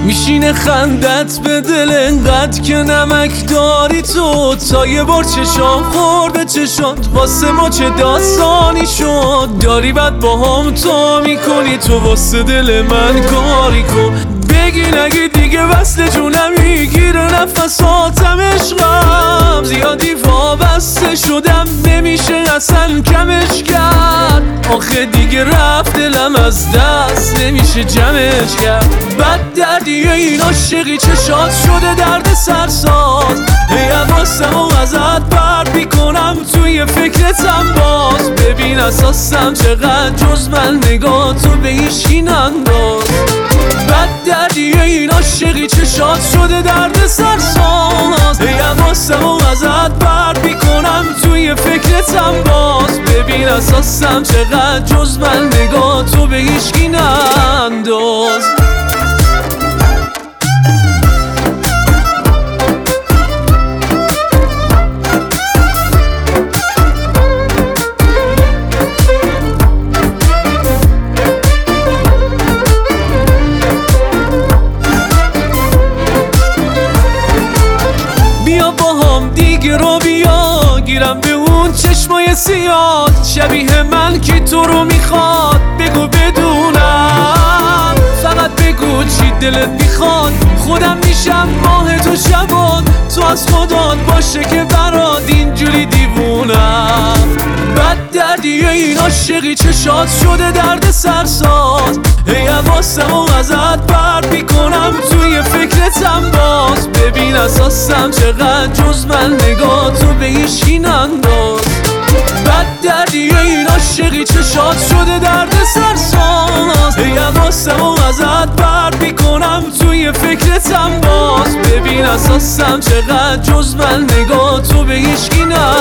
میشینه خندت به دل انقدر که نمک داری تو. تا یه بار چشام خورده چشات واسه ما چه داستانی شد. داری بد با هم تا میکنی تو واسه دل من کاری کن. بگی نگی دیگه وصل جونم میگیره نفساتم عشقم. زیادی وابسته شدم نمیشه اصلا کمش کرد. آخه دیگه رفت دلم از دست نمیشه جمعش کرد. بد دردیه این عاشقی چشات شده درد سرساز. هی حواسم و ازت پرت میکنم توی فکرتم باز. ببین اساسم چقدر جز من نگاه تو به هیچکی ننداز. بد دردیه این عاشقی چشات شده درد سرساز. هی حواسم و ازت پرت میکنم توی فکرتم باز. ببین اساسم چقدر جز من نگاه تو به هیچکی ننداز. دیگه رو بیا گیرم به اون چشمای سیاد. شبیه من کی تو رو میخواد بگو بدونم. فقط بگو چی دلت میخواد خودم میشم ماه تو شبان. تو از خودات باشه که برات اینجوری دیوونم. بد دردیه این عاشقی چشات شده درد سرساز. هی حواسم و ازت پرت میکنم توی فکرتم باز. ببین اساسم چقدر جز من نگاه تو به هیچکی ننداز. بد دردیه این عاشقی چشات شده درد سرساز. هی حواسم و ازت پرت میکنم توی فکرتم باز. ببین اساسم چقدر جز من نگاه تو به هیچکی ننداز.